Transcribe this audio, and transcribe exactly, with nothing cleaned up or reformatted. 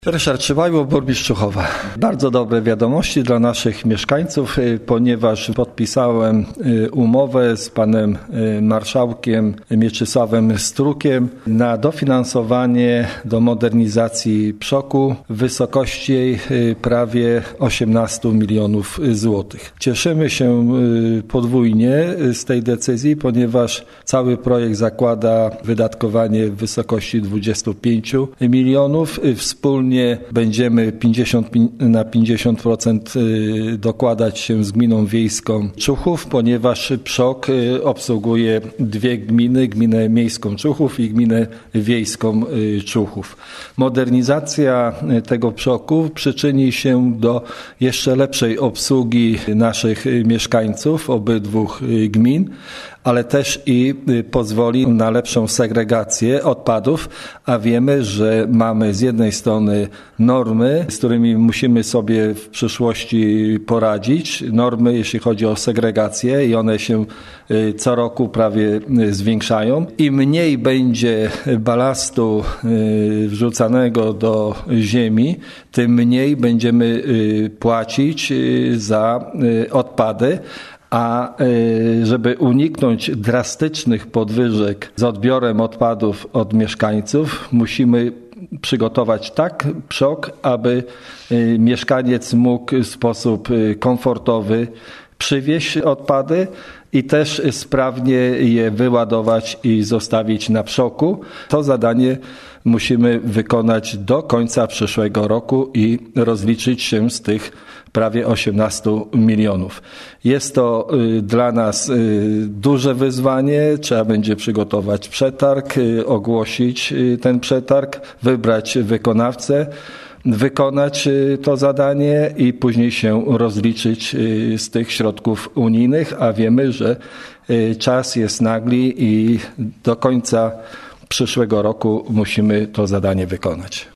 Ryszard Szywajło, burmistrz Czuchowa. Bardzo dobre wiadomości dla naszych mieszkańców, ponieważ podpisałem umowę z panem marszałkiem Mieczysławem Strukiem na dofinansowanie do modernizacji przoku w wysokości prawie osiemnaście milionów złotych. Cieszymy się podwójnie z tej decyzji, ponieważ cały projekt zakłada wydatkowanie w wysokości dwadzieścia pięć milionów. Wspólnie będziemy pięćdziesiąt na pięćdziesiąt procent dokładać się z gminą wiejską Czuchów, ponieważ PSZOK obsługuje dwie gminy, gminę miejską Czuchów i gminę wiejską Czuchów. Modernizacja tego PSZOK-u przyczyni się do jeszcze lepszej obsługi naszych mieszkańców obydwu gmin, ale też i pozwoli na lepszą segregację odpadów, a wiemy, że mamy z jednej strony normy, z którymi musimy sobie w przyszłości poradzić, normy jeśli chodzi o segregację i one się co roku prawie zwiększają. Im mniej będzie balastu wrzucanego do ziemi, tym mniej będziemy płacić za odpady. A żeby uniknąć drastycznych podwyżek z odbiorem odpadów od mieszkańców, musimy przygotować tak PSZOK, aby mieszkaniec mógł w sposób komfortowy przywieźć odpady i też sprawnie je wyładować i zostawić na PSZOK-u. To zadanie musimy wykonać do końca przyszłego roku i rozliczyć się z tych prawie osiemnaście milionów. Jest to dla nas duże wyzwanie. Trzeba będzie przygotować przetarg, ogłosić ten przetarg, wybrać wykonawcę, wykonać to zadanie i później się rozliczyć z tych środków unijnych, a wiemy, że czas jest nagli i do końca przyszłego roku musimy to zadanie wykonać.